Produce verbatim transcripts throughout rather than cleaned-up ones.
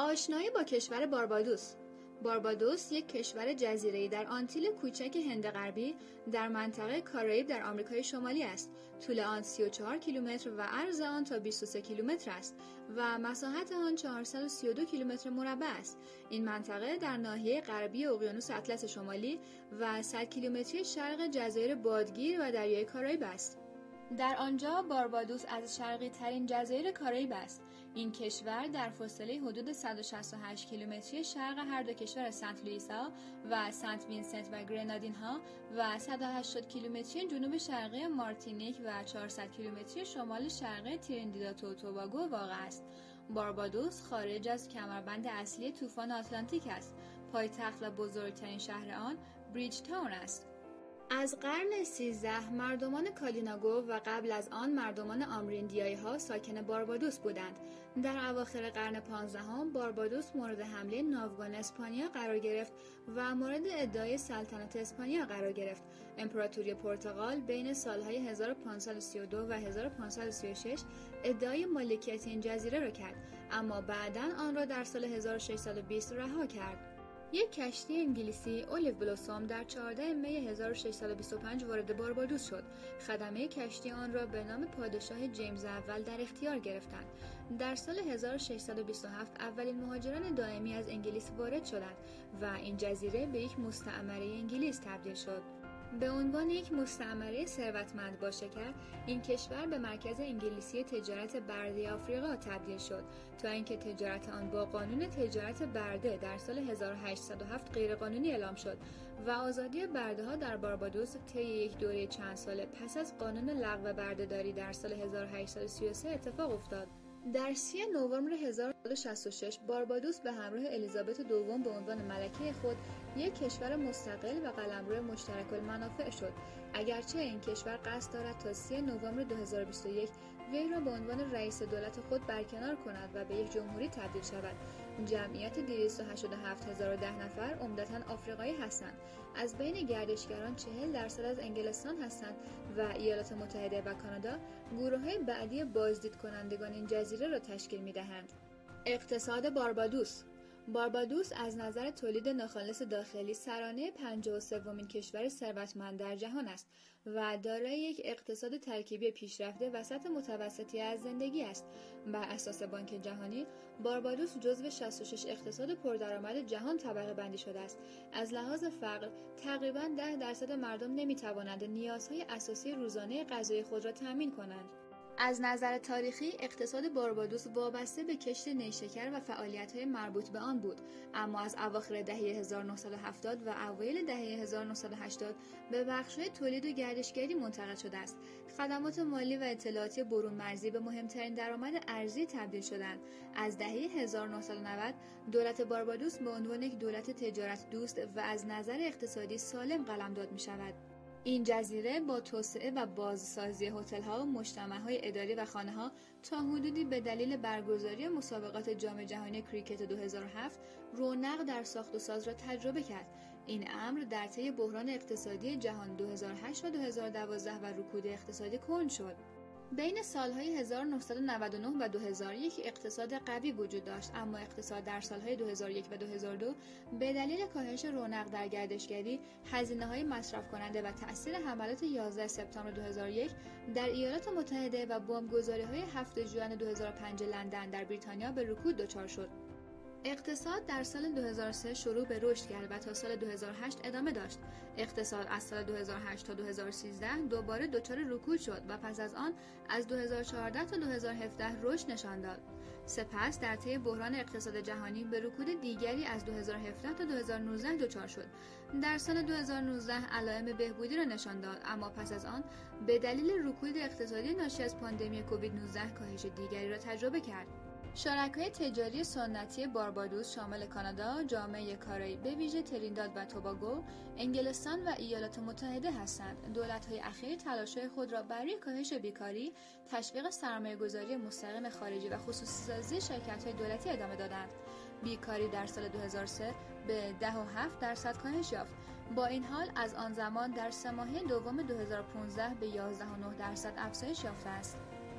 آشنایی با کشور باربادوس. باربادوس یک کشور جزیره‌ای در آنتیل کوچک هند غربی در منطقه کارائیب در آمریکای شمالی است. طول آن سی و چهار کیلومتر و عرض آن تا بیست و سه کیلومتر است و مساحت آن چهارصد و سی و دو کیلومتر مربع است. این منطقه در ناحیه غربی اقیانوس اطلس شمالی و صد کیلومتری شرق جزایر بادگیر و دریای کارائیب است. در آنجا باربادوس از شرقی ترین جزایر کارائیب است. این کشور در فاصله حدود صد و شصت و هشت کیلومتری شرق هر دو کشور سنت لوئیسا و سنت وینسنت و گرنادین ها و صد و هشتاد کیلومتری جنوب شرقی مارتینیک و چهارصد کیلومتری شمال شرقی تریندیداد و توباگو واقع است. باربادوس خارج از کمربند اصلی طوفان آتلانتیک است. پایتخت و بزرگترین شهر آن بریج تاون است. از قرن سیزده مردمان کالیناگو و قبل از آن مردمان آمرینdiai ها ساکن باربادوس بودند. در اواخر قرن پانزدهم باربادوس مورد حمله ناوگان اسپانیا قرار گرفت و مورد ادعای سلطنت اسپانیا قرار گرفت. امپراتوری پرتغال بین سالهای هزار و پانصد و سی و دو و هزار و پانصد و سی و شش ادعای مالکیت این جزیره را کرد، اما بعداً آن را در سال هزار و ششصد و بیست رها کرد. یک کشتی انگلیسی اولیو بلوسوم در چهاردهم می هزار و ششصد و بیست و پنج وارد باربادوس شد. خدمه کشتی آن را به نام پادشاه جیمز اول در اختیار گرفتند. در سال هزار و ششصد و بیست و هفت اولین مهاجران دائمی از انگلیس وارد شدند و این جزیره به یک مستعمره انگلیس تبدیل شد. به عنوان یک مستعمره ثروتمند با شکر، این کشور به مرکز انگلیسی تجارت برده آفریقا تبدیل شد تا اینکه تجارت آن با قانون تجارت برده در سال هزار و هشتصد و هفت غیرقانونی اعلام شد و آزادی برده‌ها در باربادوس طی یک دوره چند ساله پس از قانون لغو بردهداری در سال هزار و هشتصد و سی و سه اتفاق افتاد. در سی نوامبر هزار و هشتصد و شصت و شش باربادوس به همراه الیزابت دوم به عنوان ملکه خود یک کشور مستقل و قلمرو مشترک المنافع شد. اگرچه این کشور قصد دارد تا سی نوامبر دو هزار و بیست و یک وی را به عنوان رئیس دولت خود برکنار کند و به یک جمهوری تبدیل شود. جمعیت دویست و هشتاد و هفت هزار و ده نفر عمدتاً آفریقایی هستند. از بین گردشگران چهل درصد از انگلستان هستند و ایالات متحده و کانادا گروه‌های بعدی بازدید کنندگان این جزیره را تشکیل می‌دهند. اقتصاد باربادوس. باربادوس از نظر تولید ناخالص داخلی سرانه پنجاه و سومین کشور ثروتمند در جهان است و دارای یک اقتصاد ترکیبی پیشرفته وسط متوسطی از زندگی است. بر اساس بانک جهانی، باربادوس جزو شصت و شش اقتصاد پردرآمد جهان طبقه بندی شده است. از لحاظ فقر، تقریباً ده درصد مردم نمی‌توانند نیازهای اساسی روزانه غذایی خود را تأمین کنند. از نظر تاریخی اقتصاد باربادوس وابسته به کشت نیشکر و فعالیت‌های مربوط به آن بود، اما از اواخر دهه هزار و نهصد و هفتاد و اوایل دهه هزار و نهصد و هشتاد به بخش‌های تولید و گردشگری منتقل شده است. خدمات مالی و اطلاعاتی برون مرزی به مهمترین درآمد ارزی تبدیل شدند. از دهه هزار و نهصد و نود دولت باربادوس به عنوان یک دولت تجارت دوست و از نظر اقتصادی سالم قلمداد می‌شود. این جزیره با توسعه و بازسازی هتل‌ها، مجتمع‌های اداری و خانه‌ها تا حدودی به دلیل برگزاری مسابقات جام جهانی کریکت دو هزار و هفت رونق در ساخت و ساز را تجربه کرد. این امر در طی بحران اقتصادی جهان دو هزار و هشت و دو هزار و دوازده و رکود اقتصادی کند شد. بین سالهای هزار و نهصد و نود و نه و دو هزار و یک اقتصاد قوی وجود داشت، اما اقتصاد در سالهای دو هزار و یک و دو هزار و دو به دلیل کاهش رونق در گردشگری، هزینه‌های مصرف کننده و تأثیر حملات یازده سپتامبر دو هزار و یک در ایالات متحده و بمبگذاری‌های هفتم ژوئن دو هزار و پنج لندن در بریتانیا به رکود دچار شد. اقتصاد در سال دو هزار و سه شروع به رشد کرد و تا سال دو هزار و هشت ادامه داشت. اقتصاد از سال دو هزار و هشت تا دو هزار و سیزده دوباره دچار رکود شد و پس از آن از دو هزار و چهارده تا دو هزار و هفده رشد نشان داد. سپس در طی بحران اقتصاد جهانی به رکود دیگری از دو هزار و هفده تا دو هزار و نوزده دچار شد. در سال دو هزار و نوزده علائم بهبودی را نشان داد، اما پس از آن به دلیل رکود اقتصادی ناشی از پاندمی کووید نوزده کاهش دیگری را تجربه کرد. شرکای تجاری سنتی باربادوس شامل کانادا، جامعه کارائیب به ویژه ترینداد و توباگو، انگلستان و ایالات متحده هستند. دولت‌های اخیر تلاش‌های خود را برای کاهش بیکاری، تشویق سرمایه‌گذاری مستقیم خارجی و خصوصی‌سازی شرکت‌های دولتی ادامه دادند. بیکاری در سال دو هزار و سه به ده و هفت درصد کاهش یافت. با این حال از آن زمان در سه ماهه دوم دو هزار و پانزده به یازده و نه درصد افزایش یافته است.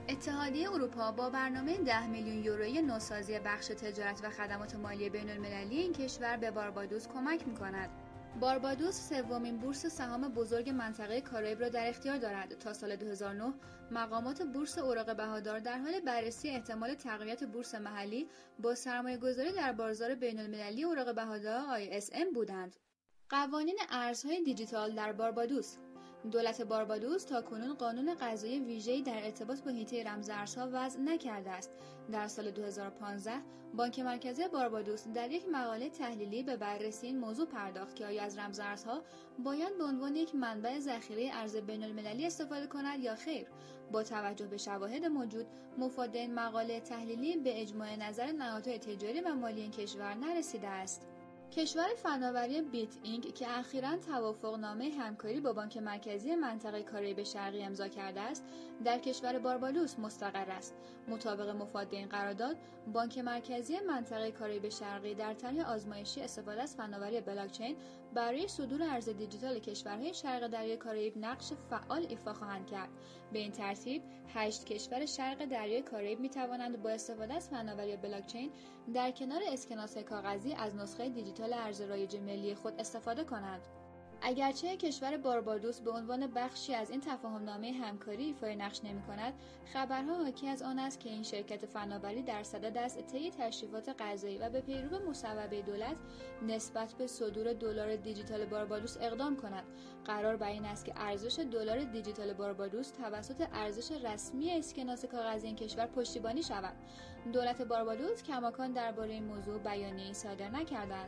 اتحادیه اروپا با برنامه ده میلیون یورویی نوسازی بخش تجارت و خدمات مالی بین‌المللی این کشور به باربادوس کمک می‌کند. باربادوس سومین بورس سهام بزرگ منطقه کارائیب را در اختیار دارد. تا سال دو هزار و نه مقامات بورس اوراق بهادار در حال بررسی احتمال تقویت بورس محلی با سرمایه‌گذاری در بازار بین‌المللی اوراق بهادار آی اس ام بودند. قوانین ارزهای دیجیتال در باربادوس. دولت باربادوس تاکنون قانون قضایی ویژه‌ای در ارتباط با حیطه رمزارزها وضع نکرده است. در سال دو هزار و پانزده بانک مرکزی باربادوس در یک مقاله تحلیلی به بررسی این موضوع پرداخت که آیا از رمزارزها باید به عنوان یک منبع ذخیره ارز بین‌المللی استفاده کند یا خیر. با توجه به شواهد موجود، مفاد این مقاله تحلیلی به اجماع نظر نهادهای تجاری و مالی این کشور نرسیده است. کشور فناوری بیت اینک که اخیراً توافقنامه همکاری با بانک مرکزی منطقه کارائیب شرقی امضا کرده است، در کشور باربادوس مستقر است. مطابق مفاد این قرارداد، بانک مرکزی منطقه کارائیب شرقی در طرح آزمایشی استفاده از فناوری بلاکچین برای صدور ارز دیجیتال کشورهای شرق دریای کارائیب نقش فعال ایفا خواهند کرد. به این ترتیب، هشت کشور شرق دریای کارائیب می‌توانند با استفاده از فناوری بلاکچین در کنار اسکناس کاغذی از نسخه دیجیتال ارز رایج ملی خود استفاده کنند. اگرچه کشور باربادوس به عنوان بخشی از این تفاهم‌نامه همکاری ایفای نقش نمی‌کند، خبرها حاکی از آن است که این شرکت فناوری در صدد است طی تشریفات قضایی و به پیرو مصوبه دولت نسبت به صدور دلار دیجیتال باربادوس اقدام کند. قرار بر این است که ارزش دلار دیجیتال باربادوس توسط ارزش رسمی اسکناس کاغذی این کشور پشتیبانی شود. دولت باربادوس کماکان درباره این موضوع بیانیه‌ای صادر نکرده است.